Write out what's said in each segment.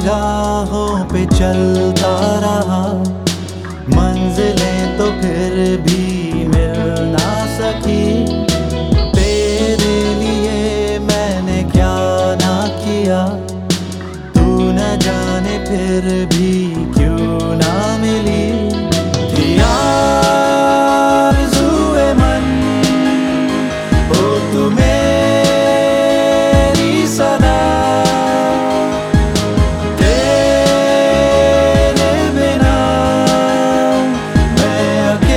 निगाहों पे चलता रहा, मंजिलें तो फिर भी मिल ना सकी। तेरे लिए मैंने क्या ना किया, तू न जाने फिर भी क्यों ना मिली। थी आरज़ूए मन हो तू मेरी सदा, तेरे बिना मैं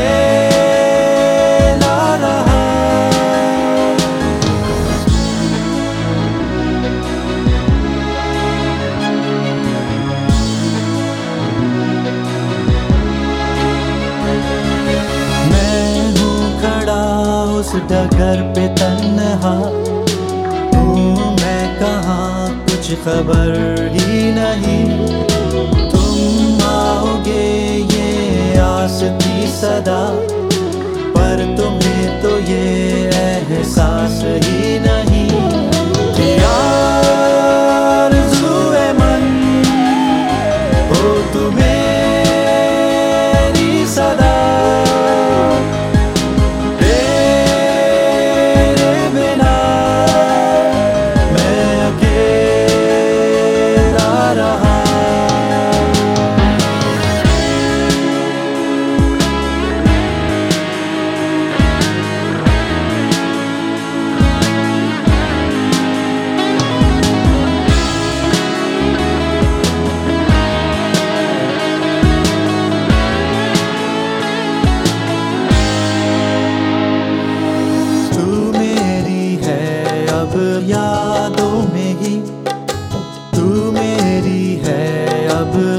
अकेला रहा। उस डगर पे तन्हा हूँ मैं, कहाँ कुछ खबर ही नहीं। तुम आओगे ये आस थी सदा, पर तुम्हें तो ये एहसास ही नहीं। कि आरज़ूए मन हो तू मेरी सदा, यादों में ही तू मेरी है अब।